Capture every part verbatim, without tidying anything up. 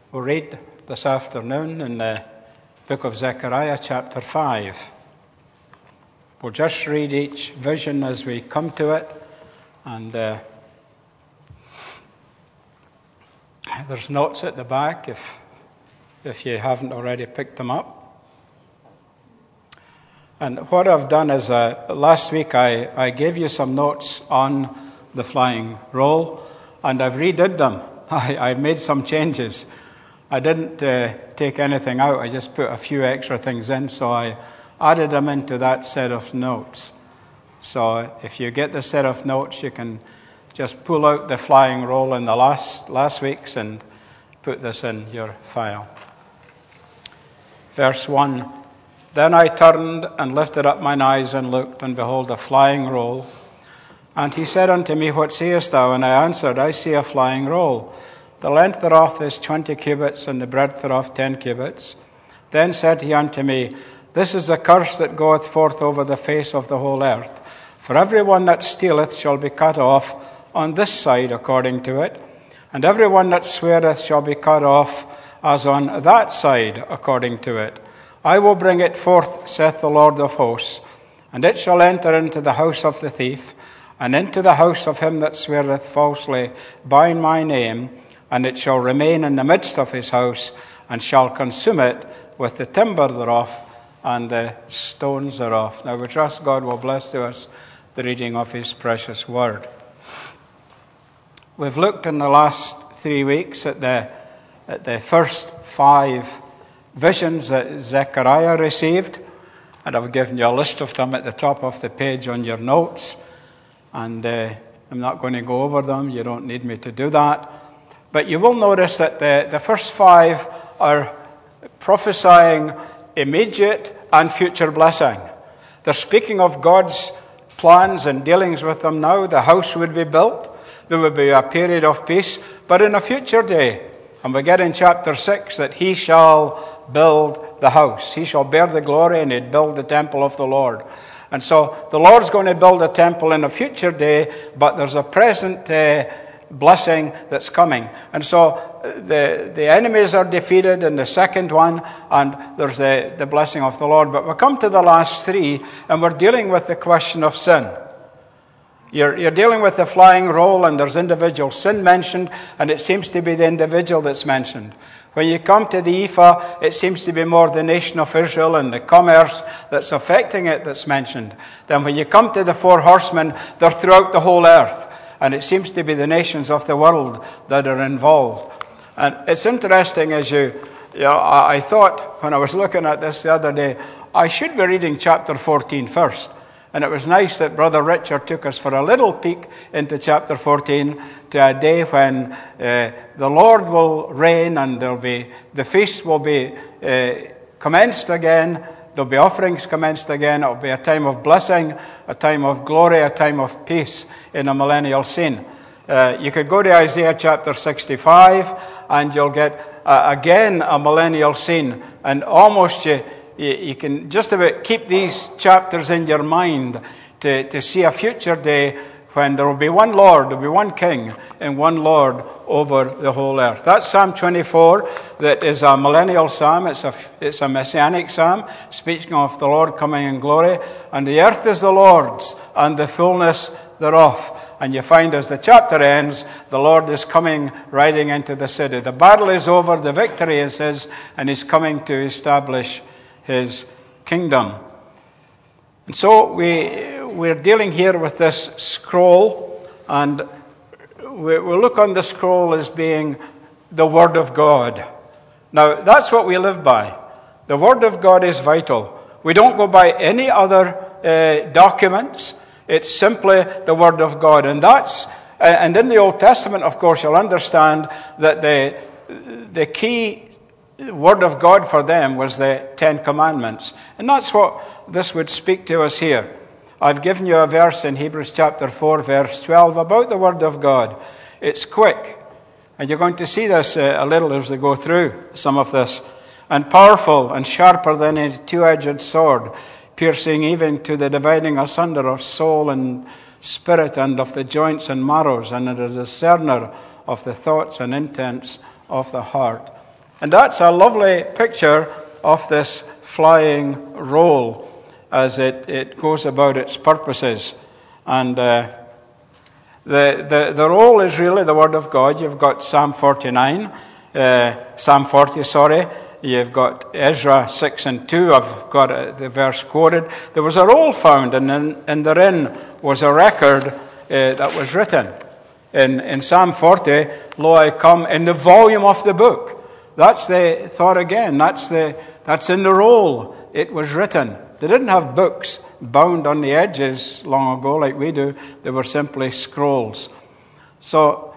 We'll read this afternoon in the book of Zechariah, chapter five. We'll just read each vision as we come to it, and uh, there's notes at the back if, if you haven't already picked them up. And what I've done is, uh, last week I, I gave you some notes on the flying roll, and I've redid them. I, I made some changes. I didn't uh, take anything out. I just put a few extra things in, so I added them into that set of notes. So if you get the set of notes, you can just pull out the flying roll in the last, last week's and put this in your file. Verse one, Then I turned and lifted up mine eyes and looked, and behold, a flying roll. And he said unto me, What seest thou? And I answered, I see a flying roll. The length thereof is twenty cubits, and the breadth thereof ten cubits. Then said he unto me, This is the curse that goeth forth over the face of the whole earth. For every one that stealeth shall be cut off on this side according to it, and every one that sweareth shall be cut off as on that side according to it. I will bring it forth, saith the Lord of hosts, and it shall enter into the house of the thief, and into the house of him that sweareth falsely by my name, and it shall remain in the midst of his house, and shall consume it with the timber thereof and the stones thereof. Now we trust God will bless to us the reading of his precious word. We've looked in the last three weeks at the, at the first five visions that Zechariah received, and I've given you a list of them at the top of the page on your notes, and uh, I'm not going to go over them. You don't need me to do that. But you will notice that the, the first five are prophesying immediate and future blessing. They're speaking of God's plans and dealings with them now. The house would be built. There would be a period of peace. But in a future day, and we get in chapter six, that he shall build the house. He shall bear the glory, and he'd build the temple of the Lord. And so the Lord's going to build a temple in a future day, but there's a present uh, blessing that's coming. And so the the enemies are defeated in the second one, and there's the, the blessing of the Lord. But we come to the last three, and we're dealing with the question of sin. You're, you're dealing with the flying roll, and there's individual sin mentioned, and it seems to be the individual that's mentioned. When you come to the ephah, it seems to be more the nation of Israel and the commerce that's affecting it that's mentioned. Then when you come to the four horsemen, they're throughout the whole earth. And it seems to be the nations of the world that are involved. And it's interesting as you, you know, I, I thought when I was looking at this the other day, I should be reading chapter fourteen first. And it was nice that Brother Richard took us for a little peek into chapter fourteen, to a day when uh, the Lord will reign, and there'll be the feast will be uh, commenced again. There'll be offerings commenced again. It'll be a time of blessing, a time of glory, a time of peace in a millennial scene. Uh, you could go to Isaiah chapter sixty-five, and you'll get uh, again a millennial scene. And almost you, you, you can just about keep these chapters in your mind to, to see a future day when there will be one Lord, there will be one King, and one Lord over the whole earth. That's Psalm twenty-four, that is a millennial psalm. It's a, it's a messianic psalm, speaking of the Lord coming in glory. And the earth is the Lord's, and the fullness thereof. And you find as the chapter ends, the Lord is coming riding into the city. The battle is over, the victory is his, and he's coming to establish his kingdom. And so we, we're dealing here with this scroll, and we, we look on the scroll as being the Word of God. Now, that's what we live by. The Word of God is vital. We don't go by any other uh, documents. It's simply the Word of God. And that's, uh, and in the Old Testament, of course, you'll understand that the, the key Word of God for them was the Ten Commandments. And that's what this would speak to us here. I've given you a verse in Hebrews chapter four, verse twelve, about the Word of God. It's quick. And you're going to see this uh, a little as we go through some of this. And powerful and sharper than a two-edged sword, piercing even to the dividing asunder of soul and spirit, and of the joints and marrows, and it is a discerner of the thoughts and intents of the heart. And that's a lovely picture of this flying roll as it, it goes about its purposes. And uh, the, the, the roll is really the Word of God. You've got Psalm forty-nine, uh, Psalm forty, sorry. You've got Ezra six and two. I've got the verse quoted. There was a roll found, and, in, and therein was a record uh, that was written. In, in Psalm forty, lo, I come in the volume of the book. That's the thought again. That's the that's in the roll. It was written. They didn't have books bound on the edges long ago like we do. They were simply scrolls. So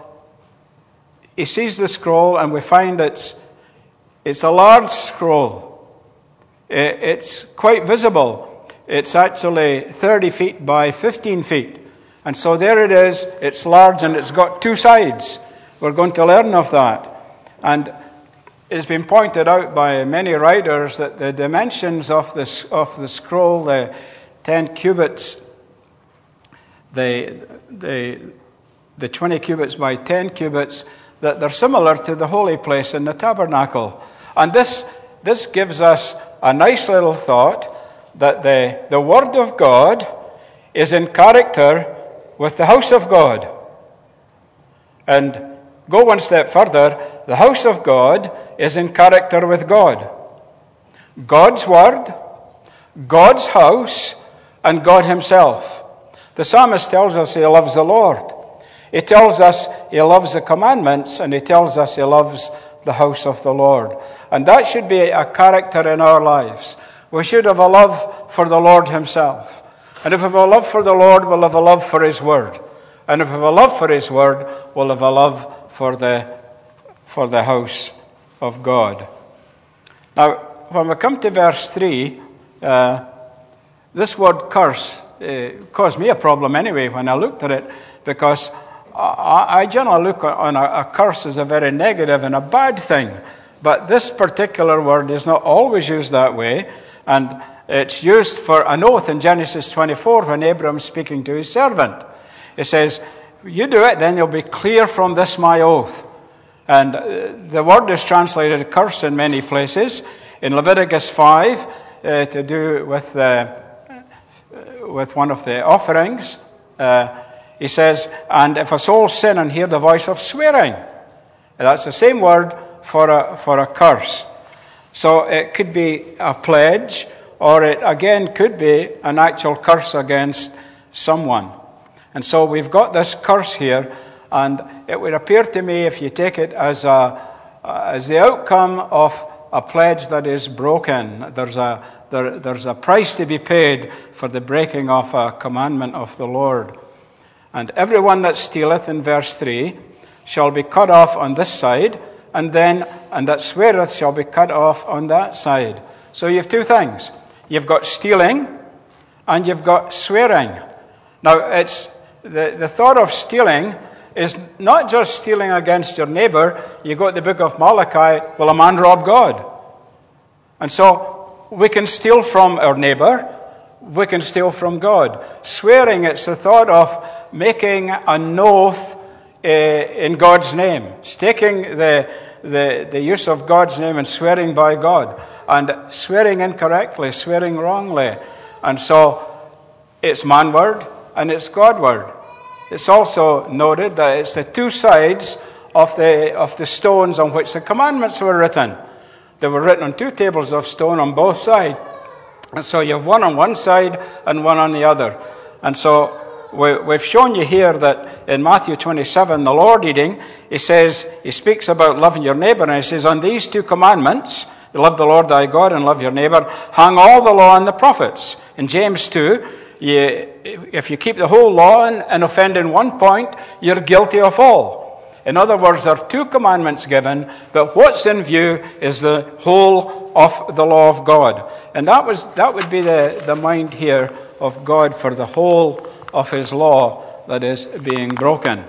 he sees the scroll, and we find it's it's a large scroll. It's quite visible. It's actually thirty feet by fifteen feet. And so there it is. It's large, and it's got two sides. We're going to learn of that. And it's been pointed out by many writers that the dimensions of this of the scroll, the ten cubits, the the the twenty cubits by ten cubits, that they're similar to the holy place in the tabernacle. And this this gives us a nice little thought that the, the Word of God is in character with the house of God. And go one step further, the house of God is in character with God. God's Word, God's house, and God Himself. The psalmist tells us he loves the Lord. He tells us he loves the commandments, and he tells us he loves the house of the Lord. And that should be a character in our lives. We should have a love for the Lord Himself. And if we have a love for the Lord, we'll have a love for His Word. And if we have a love for His Word, we'll have a love for the, for the house of God. Now, when we come to verse three, uh, this word curse uh, caused me a problem anyway when I looked at it, because I, I generally look on a, a curse as a very negative and a bad thing. But this particular word is not always used that way, and it's used for an oath in Genesis twenty-four when Abram's speaking to his servant. He says, you do it, then you'll be clear from this my oath. And the word is translated curse in many places. In Leviticus five, uh, to do with the, with one of the offerings, uh, he says, and if a soul sin and hear the voice of swearing, that's the same word for a, for a curse. So it could be a pledge, or it again could be an actual curse against someone. And so we've got this curse here, and it would appear to me, if you take it as a as the outcome of a pledge that is broken, there's a there, there's a price to be paid for the breaking of a commandment of the Lord. And everyone that stealeth, in verse three, shall be cut off on this side, and then and that sweareth shall be cut off on that side. So you have two things. You've got stealing, and you've got swearing. Now, it's the, the thought of stealing is not just stealing against your neighbor. You go to the book of Malachi, will a man rob God? And so we can steal from our neighbor, we can steal from God. Swearing, it's the thought of making an oath uh, in God's name, taking the, the, the use of God's name and swearing by God, and swearing incorrectly, swearing wrongly. And so it's man word and it's God word. It's also noted that it's the two sides of the of the stones on which the commandments were written. They were written on two tables of stone on both sides. And so you have one on one side and one on the other. And so we, we've shown you here that in Matthew twenty-seven, the Lord eating, he says, he speaks about loving your neighbor, and he says, on these two commandments, you love the Lord thy God and love your neighbor, hang all the law and the prophets. In James two, you, if you keep the whole law and, and offend in one point, you're guilty of all. In other words, there are two commandments given, but what's in view is the whole of the law of God. And that was that would be the, the mind here of God for the whole of his law that is being broken.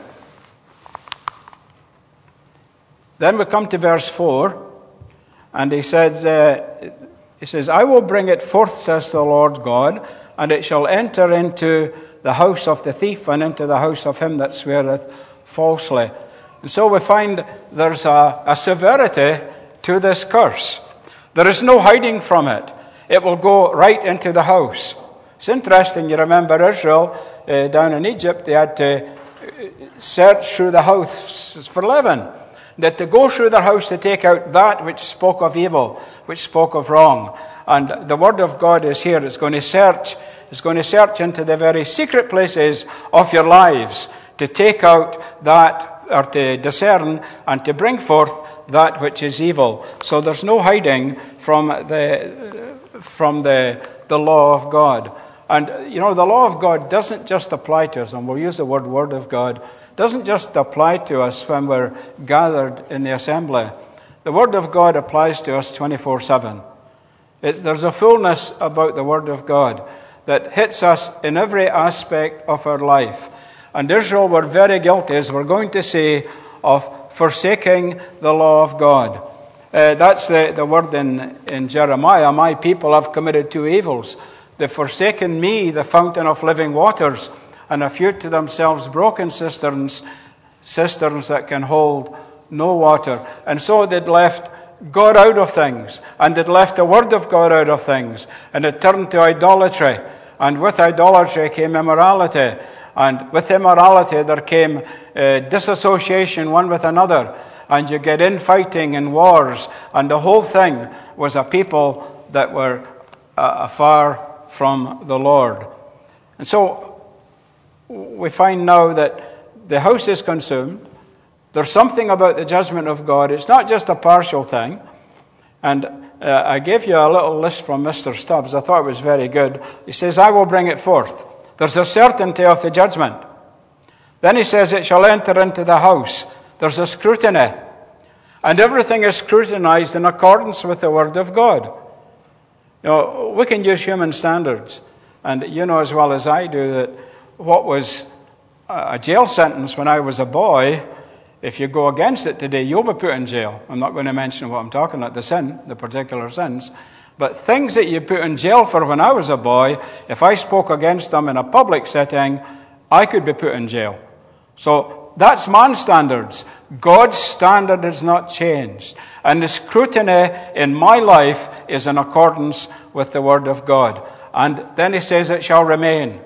Then we come to verse four, and he says, uh, he says, I will bring it forth, says the Lord God, and it shall enter into the house of the thief and into the house of him that sweareth falsely. And so we find there's a, a severity to this curse. There is no hiding from it. It will go right into the house. It's interesting, you remember Israel uh, down in Egypt, they had to search through the house for leaven. That to go through their house to take out that which spoke of evil, which spoke of wrong. And the word of God is here. It's going to search, it's going to search into the very secret places of your lives to take out that, or to discern and to bring forth that which is evil. So there's no hiding from the from the, the law of God. And, you know, the law of God doesn't just apply to us, and we'll use the word word of God, doesn't just apply to us when we're gathered in the assembly. The word of God applies to us twenty-four seven. It's, there's a fullness about the word of God that hits us in every aspect of our life. And Israel were very guilty, as we're going to see, of forsaking the law of God. Uh, that's the, the word in, in Jeremiah. My people have committed two evils. They've forsaken me, the fountain of living waters, and have hewed to themselves broken cisterns, cisterns that can hold no water. And so they'd left God out of things, and they'd left the word of God out of things, and it turned to idolatry. And with idolatry came immorality. And with immorality there came uh, disassociation one with another. And you get infighting and wars. And the whole thing was a people that were uh, far from the Lord. And so we find now that the house is consumed. There's something about the judgment of God. It's not just a partial thing. And uh, I gave you a little list from Mister Stubbs. I thought it was very good. He says, I will bring it forth. There's a certainty of the judgment. Then he says, it shall enter into the house. There's a scrutiny. And everything is scrutinized in accordance with the word of God. You know, we can use human standards. And you know as well as I do that what was a jail sentence when I was a boy, if you go against it today, you'll be put in jail. I'm not going to mention what I'm talking about, the sin, the particular sins. But things that you put in jail for when I was a boy, if I spoke against them in a public setting, I could be put in jail. So that's man's standards. God's standard is not changed. And the scrutiny in my life is in accordance with the word of God. And then he says it shall remain.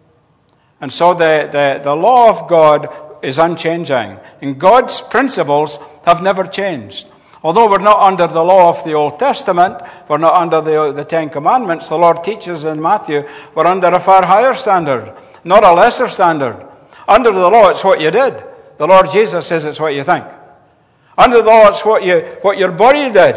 And so the, the, the law of God is unchanging. And God's principles have never changed. Although we're not under the law of the Old Testament, we're not under the, the Ten Commandments, the Lord teaches in Matthew, we're under a far higher standard, not a lesser standard. Under the law, it's what you did. The Lord Jesus says it's what you think. Under the law, it's what, you, what your body did.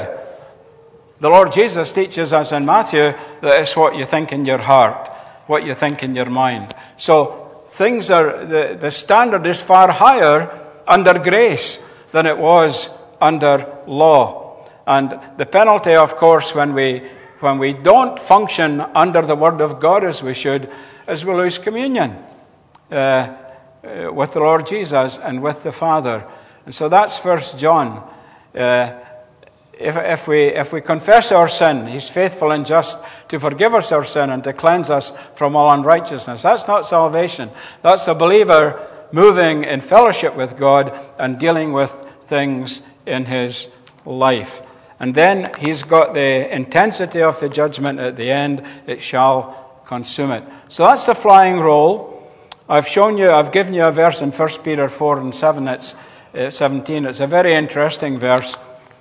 The Lord Jesus teaches us in Matthew that it's what you think in your heart, what you think in your mind. So things are, the, the standard is far higher under grace than it was under law. And the penalty, of course, when we when we don't function under the word of God as we should, is we lose communion uh, uh, with the Lord Jesus and with the Father. And so that's First John. Uh, if, if we if we confess our sin, He's faithful and just to forgive us our sin and to cleanse us from all unrighteousness. That's not salvation. That's a believer moving in fellowship with God and dealing with things in his life. And then he's got the intensity of the judgment at the end. It shall consume it. So that's the flying roll. I've shown you, I've given you a verse in First Peter four and seven. It's uh, seventeen. It's a very interesting verse,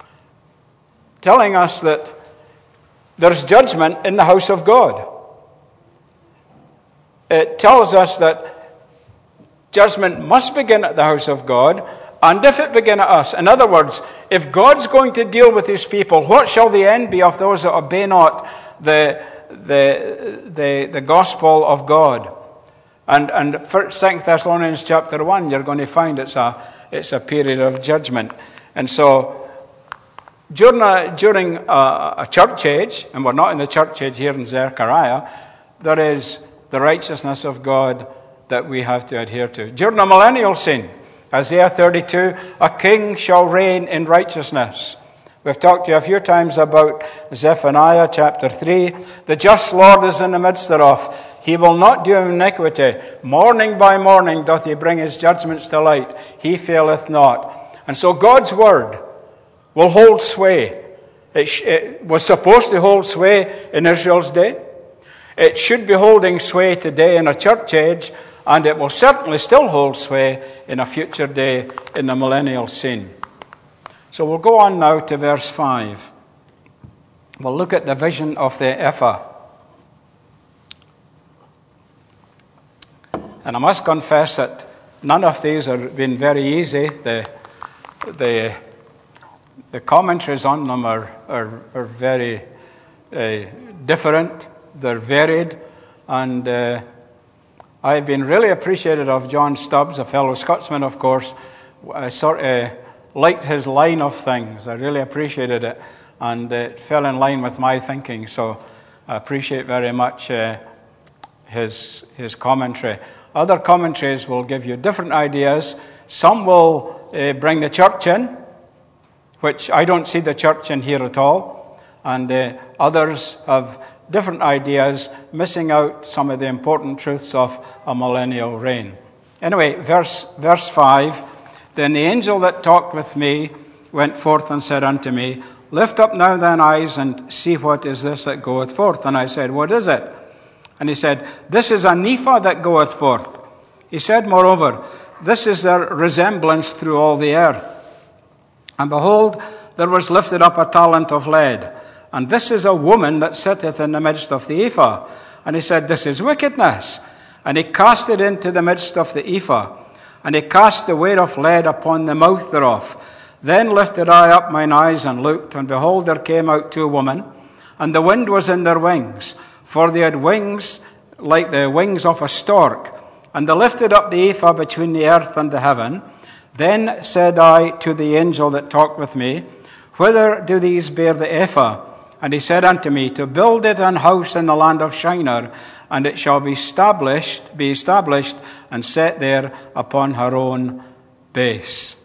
telling us that there's judgment in the house of God. It tells us that judgment must begin at the house of God. And if it begin at us, in other words, if God's going to deal with his people, what shall the end be of those that obey not the the the, the gospel of God? And and for Second Thessalonians chapter one, you're going to find it's a it's a period of judgment. And so during a, during a, a church age, and we're not in the church age here in Zechariah, there is the righteousness of God that we have to adhere to. During a millennial scene, Isaiah thirty-two, a king shall reign in righteousness. We've talked to you a few times about Zephaniah chapter three. The just Lord is in the midst thereof. He will not do iniquity. Morning by morning doth he bring his judgments to light. He faileth not. And so God's word will hold sway. It, sh- it was supposed to hold sway in Israel's day. It should be holding sway today in a church age, and it will certainly still hold sway in a future day in the millennial scene. So we'll go on now to verse five. We'll look at the vision of the ephah. And I must confess that none of these have been very easy. The, the, the commentaries on them are, are, are very uh, different. They're varied. And uh, I've been really appreciative of John Stubbs, a fellow Scotsman, of course. I sort of liked his line of things. I really appreciated it. And it fell in line with my thinking. So I appreciate very much uh, his, his commentary. Other commentaries will give you different ideas. Some will uh, bring the church in, which I don't see the church in here at all. And uh, others have different ideas, missing out some of the important truths of a millennial reign. Anyway, verse, verse five. Then the angel that talked with me went forth and said unto me, Lift up now thine eyes and see what is this that goeth forth. And I said, What is it? And he said, This is an ephah that goeth forth. He said, Moreover, this is their resemblance through all the earth. And behold, there was lifted up a talent of lead. And this is a woman that sitteth in the midst of the ephah. And he said, This is wickedness. And he cast it into the midst of the ephah. And he cast the weight of lead upon the mouth thereof. Then lifted I up mine eyes and looked, and behold, there came out two women, and the wind was in their wings. For they had wings like the wings of a stork. And they lifted up the ephah between the earth and the heaven. Then said I to the angel that talked with me, Whither do these bear the ephah? And he said unto me, To build it an house in the land of Shinar, and it shall be established, be established and set there upon her own base.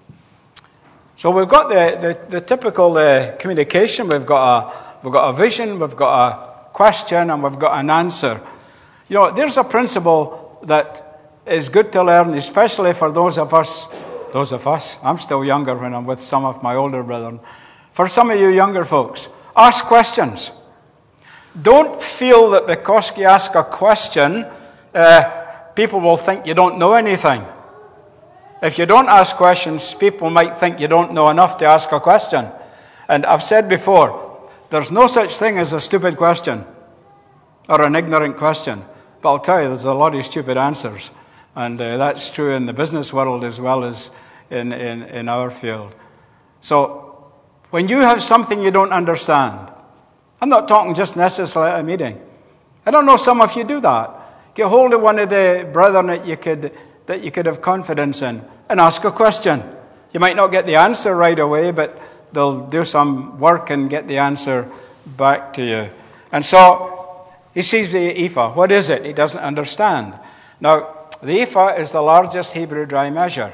So we've got the, the, the typical uh, communication. We've got a we've got a vision, we've got a question, and we've got an answer. You know, there's a principle that is good to learn, especially for those of us, those of us, I'm still younger when I'm with some of my older brethren. For some of you younger folks, ask questions. Don't feel that because you ask a question, uh, people will think you don't know anything. If you don't ask questions, people might think you don't know enough to ask a question. And I've said before, there's no such thing as a stupid question or an ignorant question. But I'll tell you, there's a lot of stupid answers. And uh, that's true in the business world as well as in, in, in our field. So when you have something you don't understand, I'm not talking just necessarily at a meeting. I don't know, some of you do that. Get hold of one of the brethren that you could that you could have confidence in and ask a question. You might not get the answer right away, but they'll do some work and get the answer back to you. And so he sees the ephah. What is it? He doesn't understand. Now, the ephah is the largest Hebrew dry measure.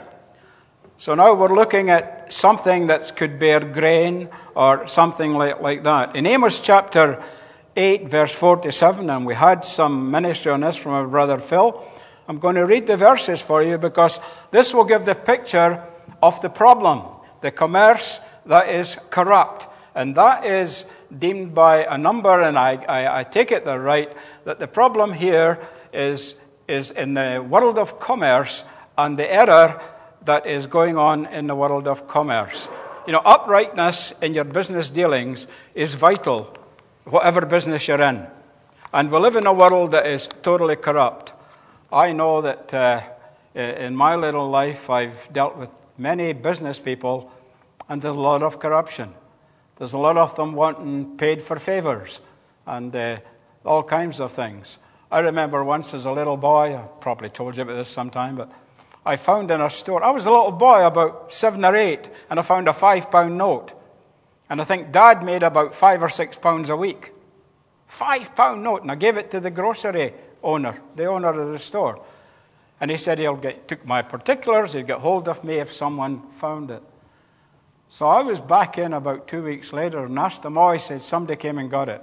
So now we're looking at something that could bear grain or something like, like that. In Amos chapter eight, verse forty-seven, and we had some ministry on this from our brother Phil, I'm going to read the verses for you because this will give the picture of the problem, the commerce that is corrupt. And that is deemed by a number, and I, I, I take it they're right, that the problem here is, is in the world of commerce and the error that is going on in the world of commerce. You know, uprightness in your business dealings is vital, whatever business you're in. And we live in a world that is totally corrupt. I know that uh, in my little life I've dealt with many business people, and there's a lot of corruption. There's a lot of them wanting paid for favors and uh, all kinds of things. I remember once as a little boy, I probably told you about this sometime, but I found in a store, I was a little boy, about seven or eight, and I found a five-pound note. And I think Dad made about five or six pounds a week. Five-pound note, and I gave it to the grocery owner, the owner of the store. And he said he'll get, took my particulars, he'd get hold of me if someone found it. So I was back in about two weeks later and asked him, oh, he said, somebody came and got it.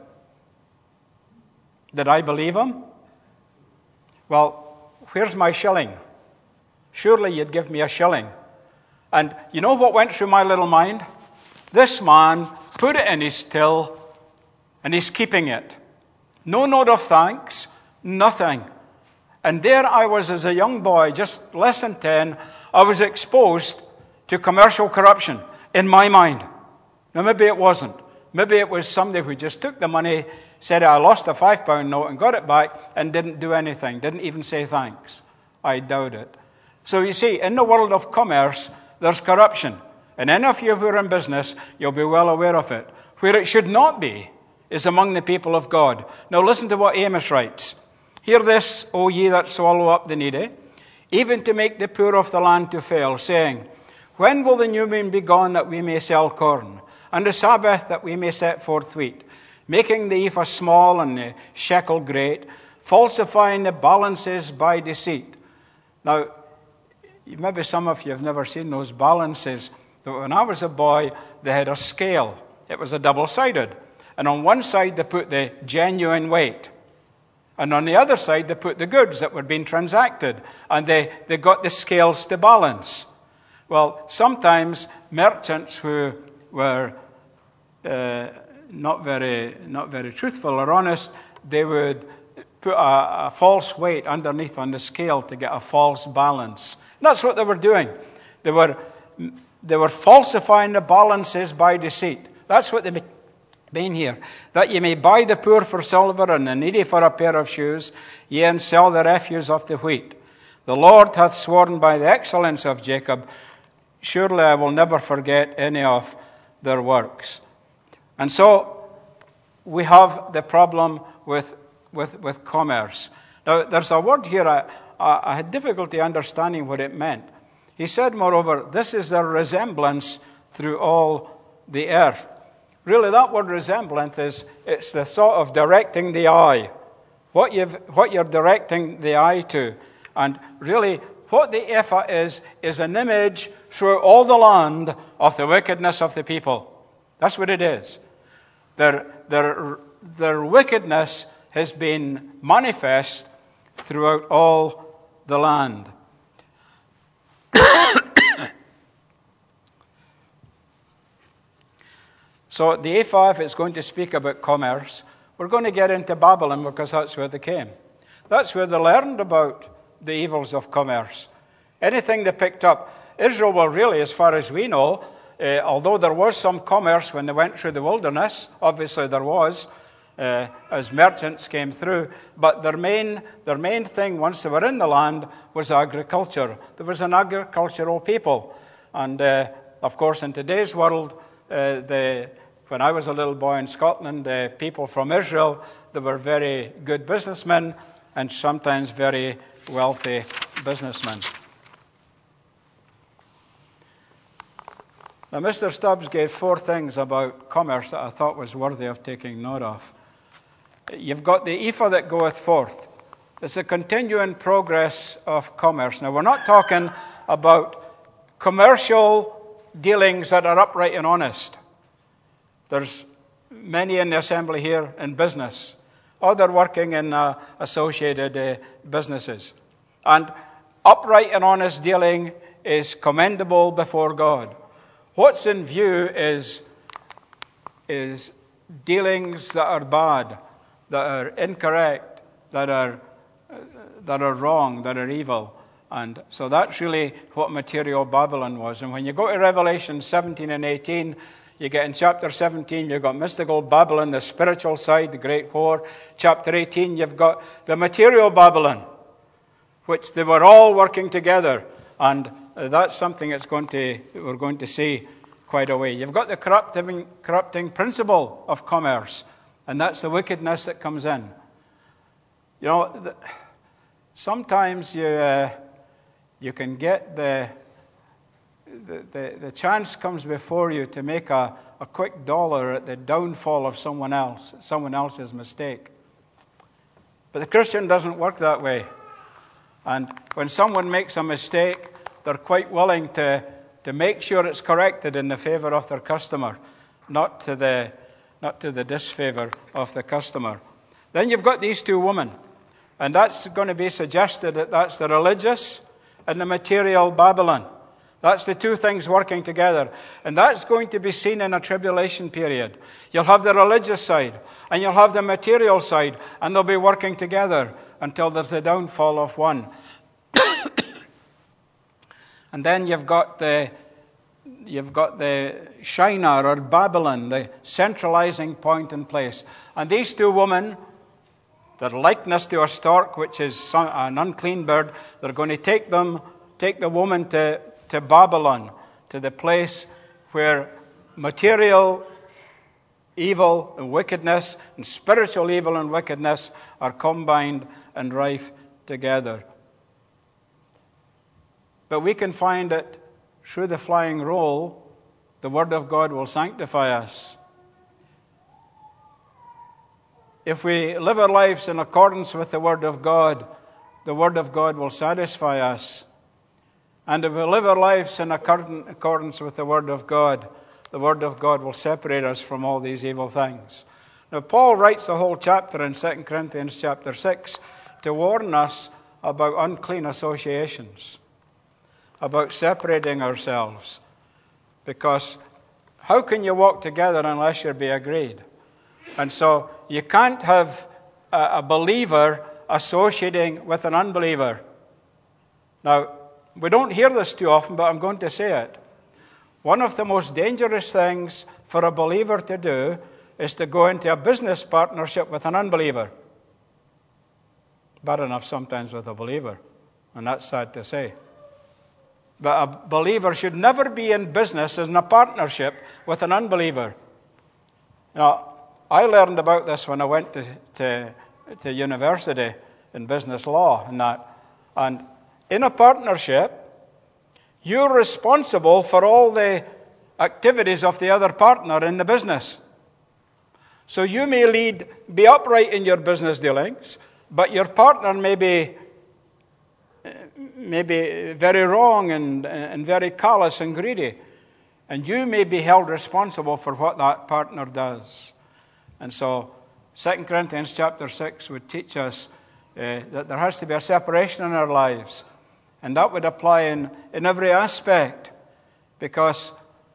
Did I believe him? Well, where's my shilling? Surely you'd give me a shilling. And you know what went through my little mind? This man put it in his till, and he's keeping it. No note of thanks, nothing. And there I was as a young boy, just less than ten, I was exposed to commercial corruption in my mind. Now maybe it wasn't. Maybe it was somebody who just took the money, said I lost a five pound note and got it back and didn't do anything, didn't even say thanks. I doubt it. So you see, in the world of commerce, there's corruption. And any of you who are in business, you'll be well aware of it. Where it should not be is among the people of God. Now listen to what Amos writes. Hear this, O ye that swallow up the needy, even to make the poor of the land to fail, saying, when will the new moon be gone that we may sell corn, and the Sabbath that we may set forth wheat, making the ephah small and the shekel great, falsifying the balances by deceit. Now, maybe some of you have never seen those balances, but when I was a boy, they had a scale. It was a double-sided. And on one side, they put the genuine weight. And on the other side, they put the goods that were being transacted. And they, they got the scales to balance. Well, sometimes merchants who were uh, not very not very truthful or honest, they would put a, a false weight underneath on the scale to get a false balance. And that's what they were doing. They were they were falsifying the balances by deceit. That's what they mean here. That ye may buy the poor for silver and the needy for a pair of shoes, yea, and sell the refuse of the wheat. The Lord hath sworn by the excellence of Jacob, surely I will never forget any of their works. And so we have the problem with with, with commerce. Now, there's a word here, I, I, I had difficulty understanding what it meant. He said, moreover, this is their resemblance through all the earth. Really, that word resemblance is, it's the thought of directing the eye. What, you've, what you're directing the eye to. And really, what the ephah is, is an image through all the land of the wickedness of the people. That's what it is. Their, their, their wickedness has been manifest throughout all the land. So the ephah, if it's going to speak about commerce, we're going to get into Babylon because that's where they came. That's where they learned about the evils of commerce. Anything they picked up. Israel, well, really, as far as we know, uh, although there was some commerce when they went through the wilderness, obviously there was, uh, as merchants came through, but their main, their main thing once they were in the land was agriculture. There was an agricultural people. And, uh, of course, in today's world, uh, the, when I was a little boy in Scotland, uh, people from Israel, they were very good businessmen and sometimes very wealthy businessmen. Now, Mister Stubbs gave four things about commerce that I thought was worthy of taking note of. You've got the ephah that goeth forth. It's a continuing progress of commerce. Now, we're not talking about commercial dealings that are upright and honest. There's many in the assembly here in business. Other working in uh, associated uh, businesses. And upright and honest dealing is commendable before God. What's in view is, is dealings that are bad, that are incorrect, that are, uh, that are wrong, that are evil. And so that's really what material Babylon was. And when you go to Revelation seventeen and eighteen, you get in chapter seventeen, you've got mystical Babylon, the spiritual side, the great whore. Chapter eighteen, you've got the material Babylon, which they were all working together. And that's something that's going to, we're going to see quite a way. You've got the corrupting, corrupting principle of commerce, and that's the wickedness that comes in. You know, the, sometimes you uh, you can get the, the the the chance comes before you to make a, a quick dollar at the downfall of someone else, someone else's mistake. But the Christian doesn't work that way. And when someone makes a mistake, they're quite willing to, to make sure it's corrected in the favor of their customer, not to the not to the disfavor of the customer. Then you've got these two women, and that's going to be suggested that that's the religious and the material Babylon. That's the two things working together. And that's going to be seen in a tribulation period. You'll have the religious side, and you'll have the material side, and they'll be working together until there's the downfall of one. And then you've got the you've got the Shinar or Babylon, the centralizing point in place. And these two women, their likeness to a stork, which is an unclean bird, they're going to take them, take the woman to to Babylon, to the place where material evil and wickedness and spiritual evil and wickedness are combined and rife together. But we can find that through the flying roll, the Word of God will sanctify us. If we live our lives in accordance with the Word of God, the Word of God will satisfy us. And if we live our lives in accordance with the Word of God, the Word of God will separate us from all these evil things. Now, Paul writes the whole chapter in Second Corinthians chapter six to warn us about unclean associations, about separating ourselves. Because how can you walk together unless you be agreed? And so you can't have a, a believer associating with an unbeliever. Now, we don't hear this too often, but I'm going to say it. One of the most dangerous things for a believer to do is to go into a business partnership with an unbeliever. Bad enough sometimes with a believer, and that's sad to say. But a believer should never be in business as in a partnership with an unbeliever. Now, I learned about this when I went to, to, to university in business law and that. And in a partnership, you're responsible for all the activities of the other partner in the business. So you may lead, be upright in your business dealings, but your partner may be, may be very wrong and, and very callous and greedy. And you may be held responsible for what that partner does. And so Second Corinthians chapter six would teach us uh, that there has to be a separation in our lives. And that would apply in, in every aspect. Because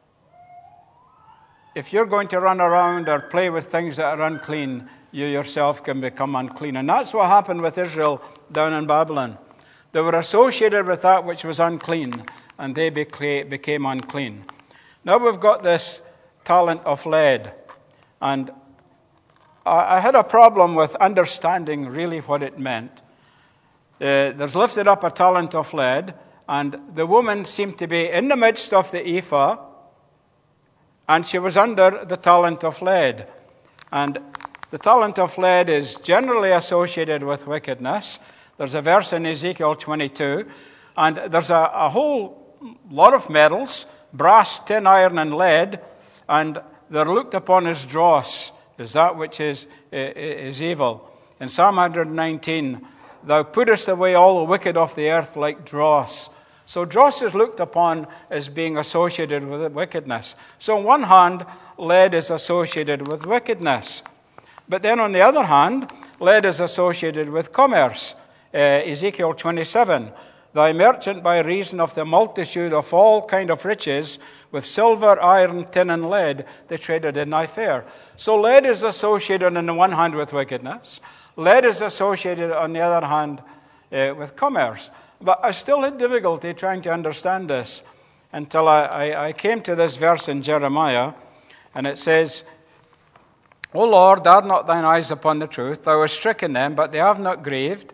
if you're going to run around or play with things that are unclean, you yourself can become unclean. And that's what happened with Israel down in Babylon. They were associated with that which was unclean, and they became unclean. Now we've got this talent of lead. And I had a problem with understanding really what it meant. Uh, there's lifted up a talent of lead, and the woman seemed to be in the midst of the ephah, and she was under the talent of lead. And the talent of lead is generally associated with wickedness. There's a verse in Ezekiel twenty-two, and there's a, a whole lot of metals, brass, tin, iron, and lead, and they're looked upon as dross, as that which is, is evil. In Psalm one nineteen, thou puttest away all the wicked of the earth like dross. So dross is looked upon as being associated with wickedness. So on one hand, lead is associated with wickedness. But then on the other hand, lead is associated with commerce. Uh, Ezekiel twenty-seven, thy merchant by reason of the multitude of all kind of riches, with silver, iron, tin, and lead, they traded in thy fair. So lead is associated on the one hand with wickedness. Lead is associated, on the other hand, uh, with commerce. But I still had difficulty trying to understand this until I, I, I came to this verse in Jeremiah, and it says, O Lord, guard not thine eyes upon the truth. Thou hast stricken them, but they have not grieved.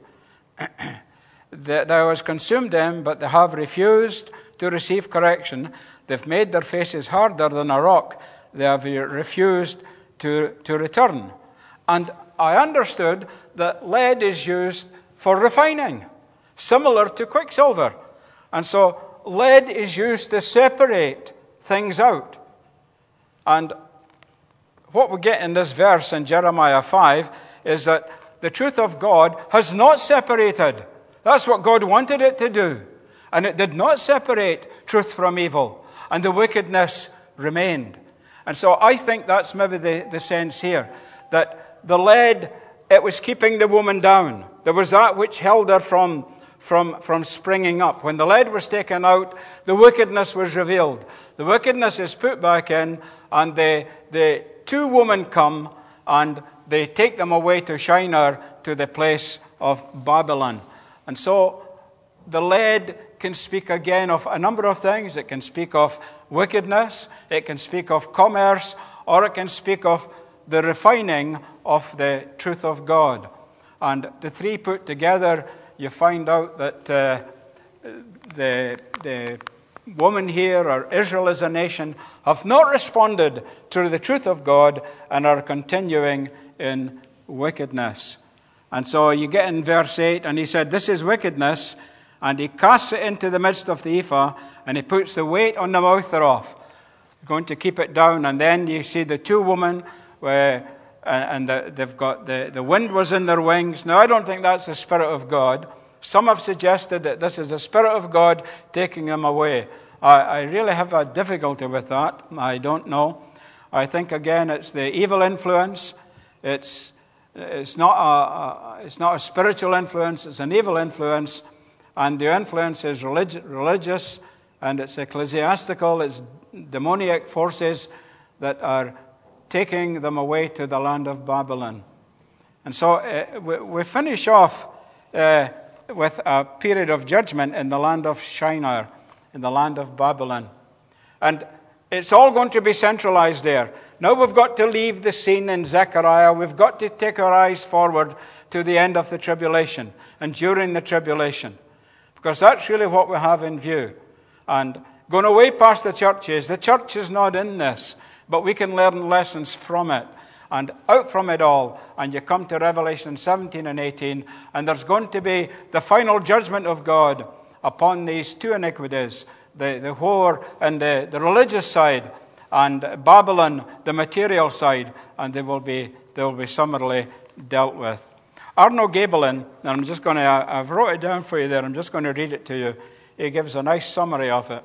Thou hast consumed them, but they have refused to receive correction. They've made their faces harder than a rock. They have refused to, to return. And I understood that lead is used for refining, similar to quicksilver. And so lead is used to separate things out. And what we get in this verse in Jeremiah five is that the truth of God has not separated. That's what God wanted it to do. And it did not separate truth from evil. And the wickedness remained. And so I think that's maybe the, the sense here, that the lead, it was keeping the woman down. There was that which held her from, from, from springing up. When the lead was taken out, the wickedness was revealed. The wickedness is put back in, and the, the two women come, and they take them away to Shinar, to the place of Babylon. And so the lead can speak again of a number of things. It can speak of wickedness, it can speak of commerce, or it can speak of the refining of the truth of God. And the three put together, you find out that uh, the, the woman here, or Israel as a nation, have not responded to the truth of God and are continuing in wickedness. And so you get in verse eight, and he said, "This is wickedness," and he casts it into the midst of the ephah, and he puts the weight on the mouth thereof, going to keep it down. And then you see the two women, where, and the, they've got the, the wind was in their wings. Now, I don't think that's the Spirit of God. Some have suggested that this is the Spirit of God taking them away. I, I really have a difficulty with that. I don't know. I think, again, it's the evil influence. It's it's not a, a it's not a spiritual influence. It's an evil influence, and the influence is relig- religious, and it's ecclesiastical. It's demoniac forces that are taking them away to the land of Babylon. And so uh, we, we finish off uh, with a period of judgment in the land of Shinar, in the land of Babylon. And it's all going to be centralized there. Now we've got to leave the scene in Zechariah. We've got to take our eyes forward to the end of the tribulation and during the tribulation, because that's really what we have in view. And going away past the churches, the church is not in this, but we can learn lessons from it. And out from it all, and you come to Revelation seventeen and eighteen, and there's going to be the final judgment of God upon these two iniquities, the, the whore and the, the religious side, and Babylon, the material side, and they will be they will be summarily dealt with. Arno Gabelin, and I'm just going to, I've wrote it down for you there, I'm just going to read it to you. He gives a nice summary of it.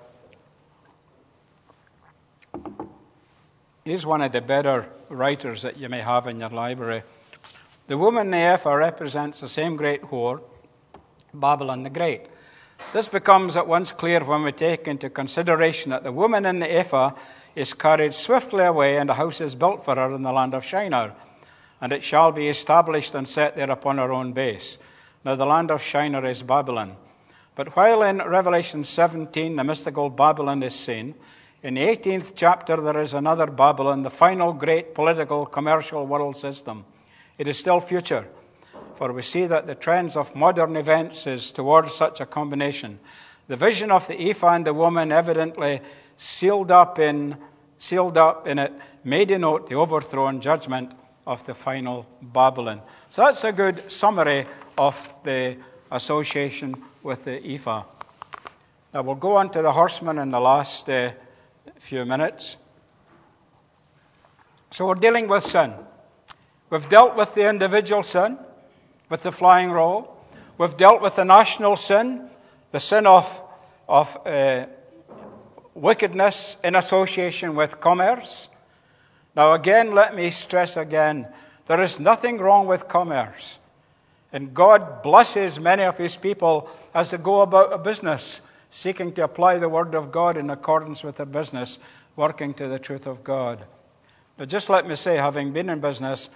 He's one of the better writers that you may have in your library. The woman in the ephah represents the same great whore, Babylon the Great. This becomes at once clear when we take into consideration that the woman in the ephah is carried swiftly away, and a house is built for her in the land of Shinar, and it shall be established and set there upon her own base. Now the land of Shinar is Babylon. But while in Revelation seventeen the mystical Babylon is seen, in the eighteenth chapter there is another Babylon, the final great political, commercial world system. It is still future, for we see that the trends of modern events is towards such a combination. The vision of the ephah and the woman, evidently sealed up in sealed up in it, may denote the overthrow and judgment of the final Babylon. So that's a good summary of the association with the ephah. Now we'll go on to the horsemen in the last uh, few minutes. So we're dealing with sin. We've dealt with the individual sin, with the flying roll. We've dealt with the national sin, the sin of, of uh, wickedness in association with commerce. Now again, let me stress again, there is nothing wrong with commerce. And God blesses many of his people as they go about a business, seeking to apply the word of God in accordance with their business, working to the truth of God. But just let me say, having been in business,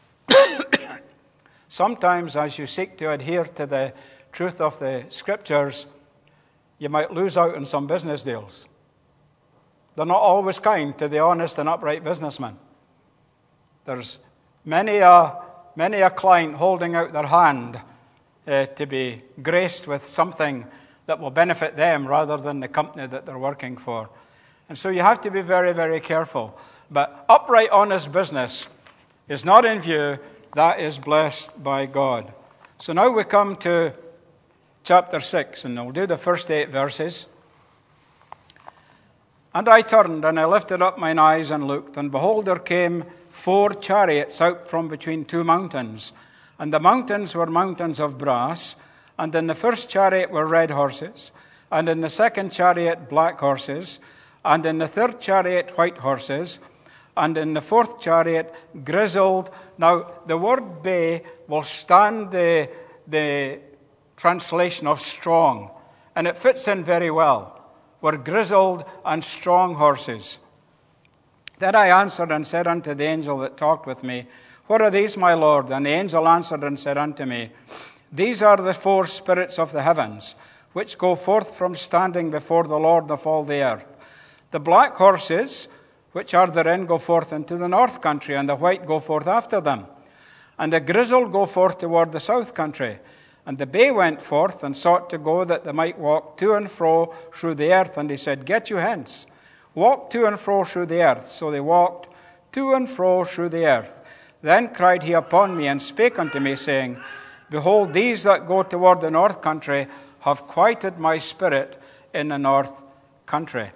sometimes as you seek to adhere to the truth of the Scriptures, you might lose out on some business deals. They're not always kind to the honest and upright businessman. There's many a, many a client holding out their hand uh, to be graced with something that will benefit them rather than the company that they're working for. And so you have to be very, very careful. But upright, honest business is not in view. That is blessed by God. So now we come to chapter six, and we'll do the first eight verses. And I turned, and I lifted up mine eyes and looked, and behold, there came four chariots out from between two mountains. And the mountains were mountains of brass, and in the first chariot were red horses, and in the second chariot black horses, and in the third chariot white horses, and in the fourth chariot grizzled. Now, the word bay will stand the, the translation of strong, and it fits in very well. Were grizzled and strong horses. Then I answered and said unto the angel that talked with me, What are these, my Lord? And the angel answered and said unto me, These are the four spirits of the heavens, which go forth from standing before the Lord of all the earth. The black horses, which are therein, go forth into the north country, and the white go forth after them. And the grizzled go forth toward the south country. And the bay went forth and sought to go, that they might walk to and fro through the earth. And he said, Get you hence, walk to and fro through the earth. So they walked to and fro through the earth. Then cried he upon me, and spake unto me, saying, Behold, these that go toward the north country have quieted my spirit in the north country.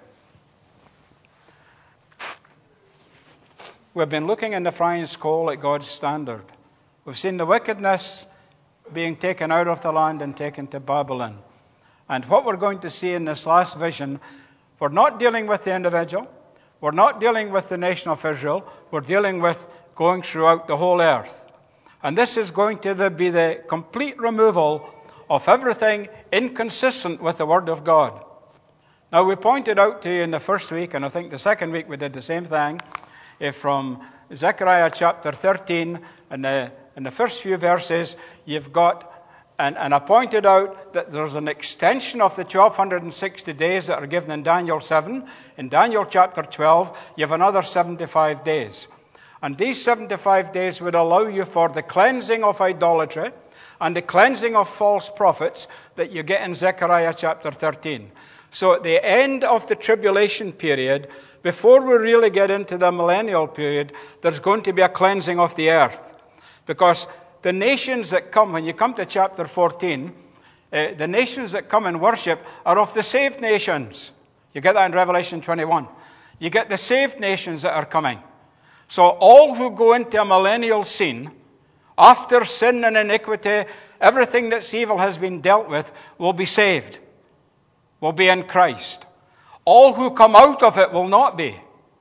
We've been looking in the frying skull at God's standard. We've seen the wickedness being taken out of the land and taken to Babylon. And what we're going to see in this last vision, we're not dealing with the individual. We're not dealing with the nation of Israel. We're dealing with going throughout the whole earth. And this is going to be the complete removal of everything inconsistent with the Word of God. Now, we pointed out to you in the first week, and I think the second week we did the same thing, if from Zechariah chapter thirteen, and the In the first few verses, you've got, and, and I pointed out that there's an extension of the twelve sixty days that are given in Daniel seven. In Daniel chapter twelve, you have another seventy-five days. And these seventy-five days would allow you for the cleansing of idolatry and the cleansing of false prophets that you get in Zechariah chapter thirteen. So at the end of the tribulation period, before we really get into the millennial period, there's going to be a cleansing of the earth. Because the nations that come, when you come to chapter fourteen, uh, the nations that come and worship are of the saved nations. You get that in Revelation twenty-one. You get the saved nations that are coming. So all who go into a millennial scene, after sin and iniquity, everything that's evil has been dealt with, will be saved, will be in Christ. All who come out of it will not be.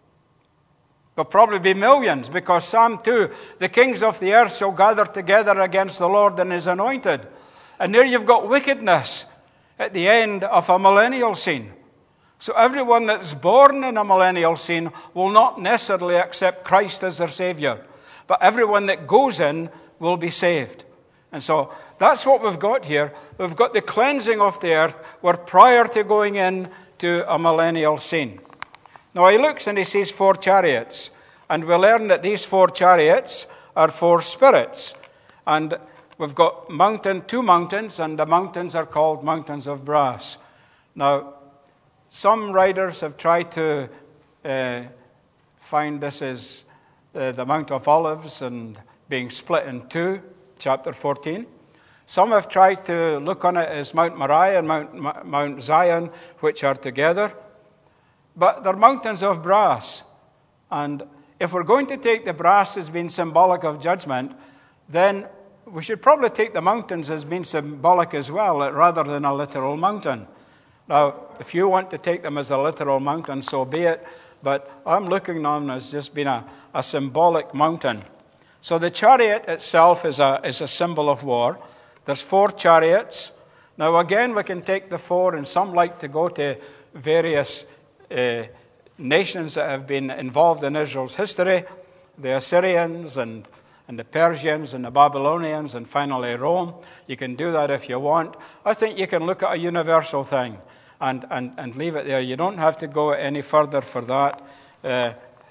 There'll probably be millions, because Psalm two, the kings of the earth shall gather together against the Lord and his anointed. And there you've got wickedness at the end of a millennial scene. So everyone that's born in a millennial scene will not necessarily accept Christ as their Savior. But everyone that goes in will be saved. And so that's what we've got here. We've got the cleansing of the earth. We're prior to going in to a millennial scene. Now he looks and he sees four chariots. And we learn that these four chariots are four spirits. And we've got mountain, two mountains, and the mountains are called mountains of brass. Now, some writers have tried to uh, find this as uh, the Mount of Olives and being split in two, chapter fourteen. Some have tried to look on it as Mount Moriah and Mount, Mount Zion, which are together. But they're mountains of brass. And if we're going to take the brass as being symbolic of judgment, then we should probably take the mountains as being symbolic as well, rather than a literal mountain. Now, if you want to take them as a literal mountain, so be it. But I'm looking on them as just being a, a symbolic mountain. So the chariot itself is a, is a symbol of war. There's four chariots. Now, again, we can take the four, and some like to go to various uh, nations that have been involved in Israel's history. The Assyrians and, and the Persians and the Babylonians and finally Rome. You can do that if you want. I think you can look at a universal thing and, and, and leave it there. You don't have to go any further for that. Uh,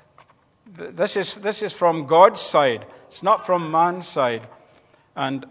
this is, this is from God's side. It's not from man's side. And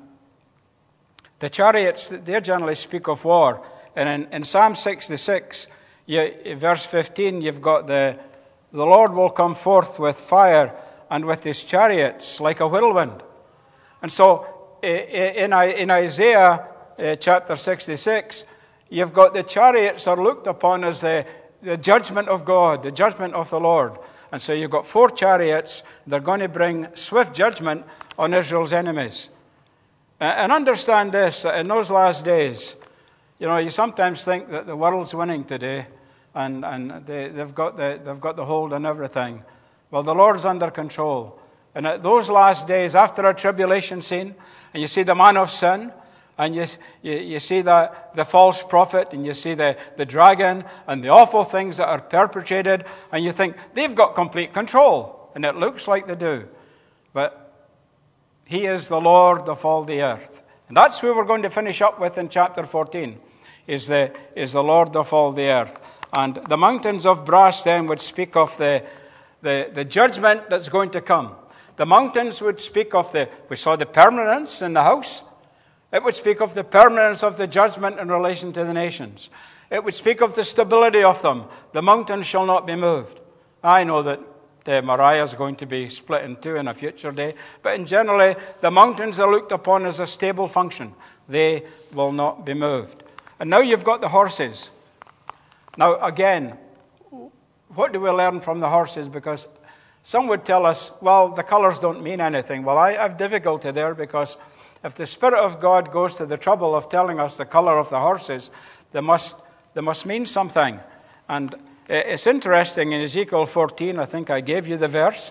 the chariots, they generally speak of war. And in, in Psalm sixty-six, you, verse fifteen, you've got the, the Lord will come forth with fire and with his chariots like a whirlwind. And so in, in Isaiah uh, chapter sixty-six, you've got the chariots are looked upon as the, the judgment of God, the judgment of the Lord. And so you've got four chariots. They're going to bring swift judgment on Israel's enemies. And understand this, that in those last days, you know, you sometimes think that the world's winning today, and, and they, they've got the, they've got the hold on everything. Well, the Lord's under control. And at those last days, after a tribulation scene, and you see the man of sin, And you, you, you see that the false prophet, and you see the, the dragon, and the awful things that are perpetrated, and you think, they've got complete control. And it looks like they do. But he is the Lord of all the earth. And that's who we're going to finish up with in chapter fourteen, is the, is the Lord of all the earth. And the mountains of brass then would speak of the, the, the judgment that's going to come. The mountains would speak of the, we saw the permanence in the house. It would speak of the permanence of the judgment in relation to the nations. It would speak of the stability of them. The mountains shall not be moved. I know that uh, Moriah is going to be split in two in a future day, but in generally, the mountains are looked upon as a stable function. They will not be moved. And now you've got the horses. Now again, what do we learn from the horses? Because some would tell us, well, the colors don't mean anything. Well, I have difficulty there, because if the Spirit of God goes to the trouble of telling us the color of the horses, they must, they must mean something. And it's interesting, in Ezekiel fourteen, I think I gave you the verse.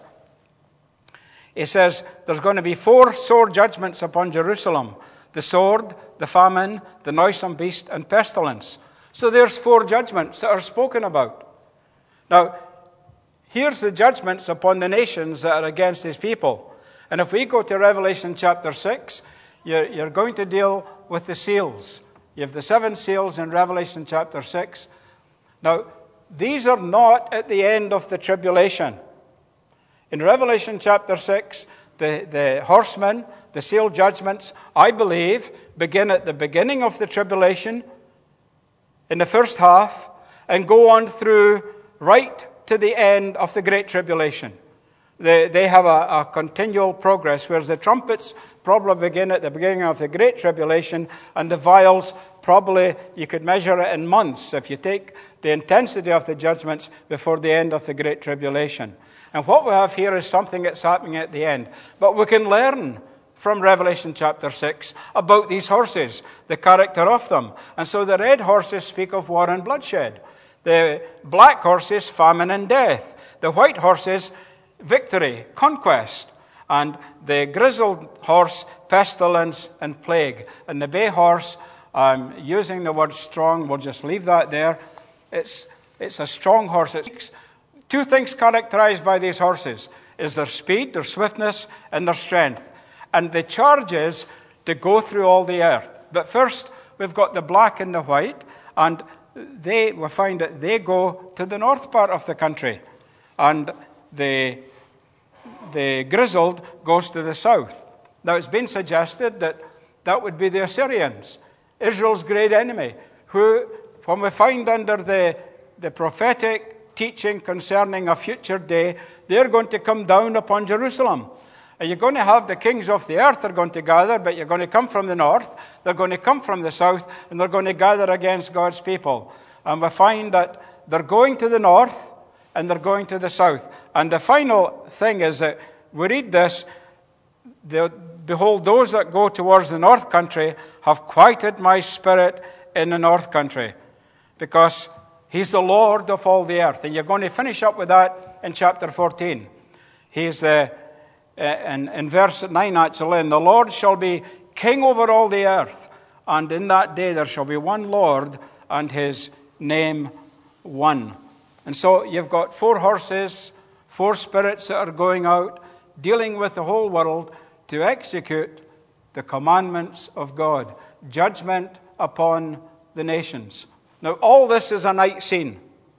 It says, there's going to be four sore judgments upon Jerusalem. The sword, the famine, the noisome beast, and pestilence. So there's four judgments that are spoken about. Now, here's the judgments upon the nations that are against his people. And if we go to Revelation chapter six, you're, you're going to deal with the seals. You have the seven seals in Revelation chapter six. Now, these are not at the end of the tribulation. In Revelation chapter six, the, the horsemen, the seal judgments, I believe, begin at the beginning of the tribulation, in the first half, and go on through right to the end of the Great Tribulation. They, they have a, a continual progress, whereas the trumpets probably begin at the beginning of the Great Tribulation, and the vials, probably you could measure it in months if you take the intensity of the judgments before the end of the Great Tribulation. And what we have here is something that's happening at the end. But we can learn from Revelation chapter six about these horses, the character of them. And so the red horses speak of war and bloodshed. The black horses, famine and death. The white horses, victory, conquest. And the grizzled horse, pestilence and plague. And the bay horse, I'm using the word strong, we'll just leave that there. It's, it's a strong horse. It's two things characterized by these horses is their speed, their swiftness, and their strength. And the charge is to go through all the earth. But first, we've got the black and the white, and they, we find that they go to the north part of the country. And the, the grizzled goes to the south. Now, it's been suggested that that would be the Assyrians, Israel's great enemy, who, when we find under the, the prophetic teaching concerning a future day, they're going to come down upon Jerusalem. And you're going to have the kings of the earth are going to gather, but you're going to come from the north, they're going to come from the south, and they're going to gather against God's people. And we find that they're going to the north, and they're going to the south. And the final thing is that we read this, the, behold, those that go towards the north country have quieted my spirit in the north country, because he's the Lord of all the earth. And you're going to finish up with that in chapter fourteen. He's the, uh, in, in verse nine actually, and the Lord shall be king over all the earth, and in that day there shall be one Lord, and his name one. And so you've got four horses, four spirits that are going out, dealing with the whole world to execute the commandments of God. Judgment upon the nations. Now, all this is a night scene.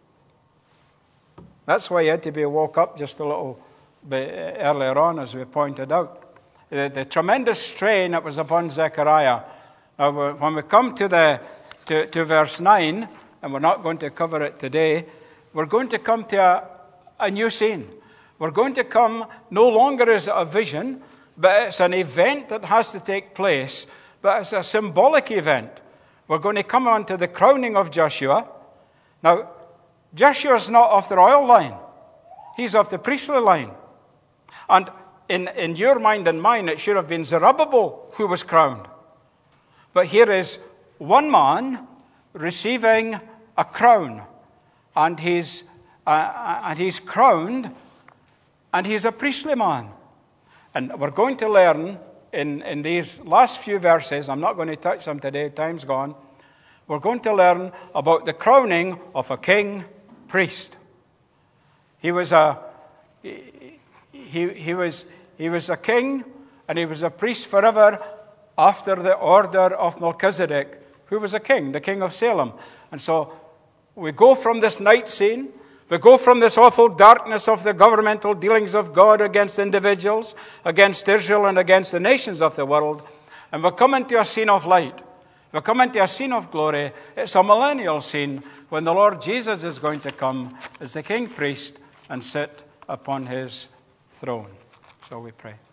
That's why he had to be woke up just a little bit earlier on, as we pointed out. The, the tremendous strain that was upon Zechariah. Now, when we come to, the, to, to verse nine, and we're not going to cover it today, we're going to come to a, a new scene. We're going to come no longer as a vision, but it's an event that has to take place, but it's a symbolic event. We're going to come on to the crowning of Joshua. Now, Joshua's not of the royal line. He's of the priestly line. And in, in your mind and mine, it should have been Zerubbabel who was crowned. But here is one man receiving a crown. And he's, uh, and he's crowned, and he's a priestly man. And we're going to learn in, in these last few verses, I'm not going to touch them today, time's gone, we're going to learn about the crowning of a king priest. He was a he, he, he was he was a king, and he was a priest forever after the order of Melchizedek, who was a king, the king of Salem. And so we go from this night scene, we go from this awful darkness of the governmental dealings of God against individuals, against Israel, and against the nations of the world, and we come into a scene of light. We come into a scene of glory. It's a millennial scene when the Lord Jesus is going to come as the king priest and sit upon his throne. So we pray.